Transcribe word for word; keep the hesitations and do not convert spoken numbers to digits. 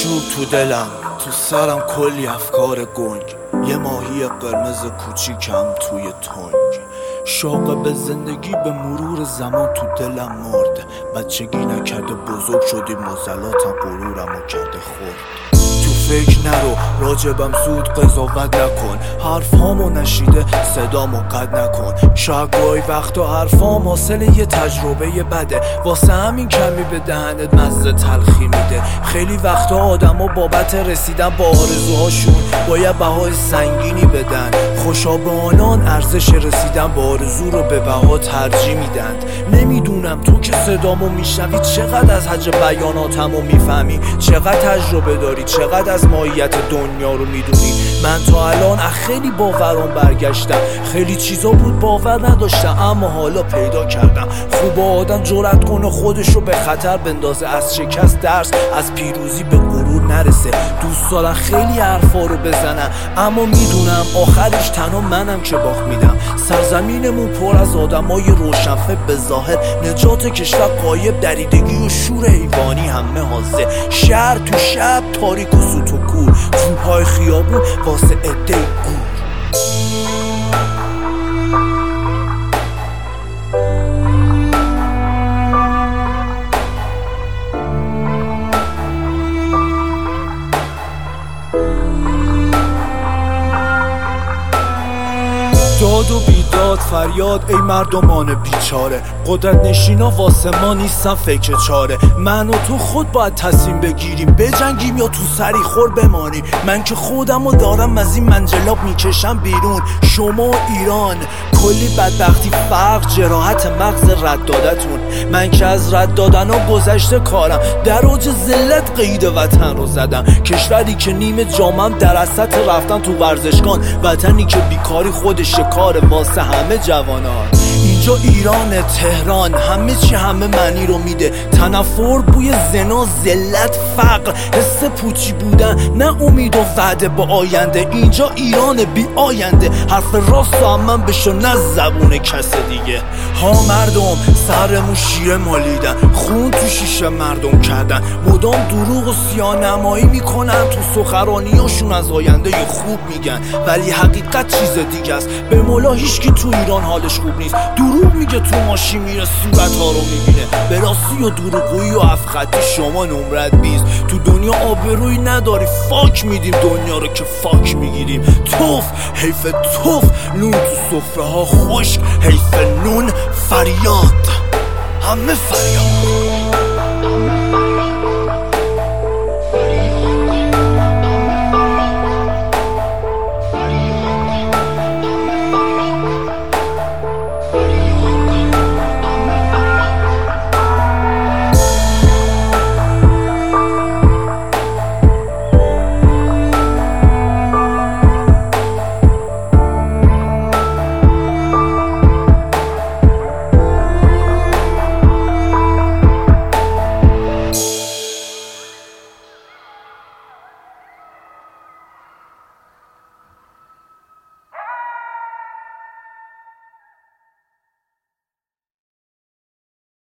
شور تو دلم، تو سرم کلی افکار گنگ، یه ماهی قرمز کوچیکم توی تنگ. شوق به زندگی به مرور زمان تو دلم مرد، بچگی نکرده بزرگ شدی مزلاتم غرورمو کرده خورد. تو فکر نرو راجبم زود قضاوت نکن، حرفامو نشیده صدامو قد نکن. شاید گاهی وقتا حرفام حاصل یه تجربه بده، واسه همین کمی به دهنت مزه تلخی میده. خیلی وقتا آدما بابت رسیدن با آرزوهاشون باید بهای سنگینی بدن، خوشا به آنان ارزش رسیدن با آرزو رو به بها ترجیح میدن. نمیدونم تو که صدامو میشنوی چقدر از حج بیاناتمو میفهمی، چقدر تجربه داری، چقدر از ماهیت دنیا رو میدونی. من تا الان خیلی باورام برگشتم، خیلی چیزا بود باور نداشتم اما حالا پیدا کردم. خوب آدم جرأت کنه خودشو به خطر بندازه، از شکست درس، از پیروزی به غرور نرسه. دوست دارم خیلی حرفا رو بزنم اما میدونم آخرش تنها منم که باخت میدم. سرزمینمون پر از آدمای روشنفکر به ظاهر، نجات کشور غایب، دریدگی و شور حیوانی همه حاضر. شهر تو شب تاریک و سوت و کور، تو پای خیابون واسه عده گور. داد و بیداد فریاد ای مردمان بیچاره، قدرت نشینا واسه ما نیستن فکر چاره. من و تو خود باید تصمیم بگیریم، بجنگیم یا تو سری خور بمانیم. من که خودمو دارم از این منجلاب میکشم بیرون، شما ایران کلی بدبختی، فرق جراحت مغز رد دادتون. من که از رد دادن و گذشته کارم، در اوج ذلت قید وطن رو زدم. کشوری که نیمه جامم در اسط رفتن تو ورزشگاه، وطنی که بیکاری خودش کار واسه همه جوانان. اینجا ایران تهران، همه چی همه معنی رو میده. تنفر، بوی زنا، ذلت، فقر، حس پوچی بودن، نه امید و وعده با آینده. اینجا ایران بی آینده، حرف راست و من بشو نه زبون کس دیگه. ها مردم سرمون شیره مالیدن، خون تو شیشه مردم کردن، مدام دروغ و سیاه‌نمایی میکنن، تو سخنرانیاشون از آینده خوب میگن ولی حقیقت چیز دیگه است. به مولا هیچکی تو ایران حالش خوب نیست، دروغ میگه تو ماشین میره صورت ها رو میبینه. به راستی و دروغگویی و افخطی شما نمرت بیست. تو دنیا آبرویی نداری، فاک میدیم دنیا رو که فاک میگیریم. توف حیف توف، نون تو سفره ها خشک، حیف نون، فریاد همه فریاد.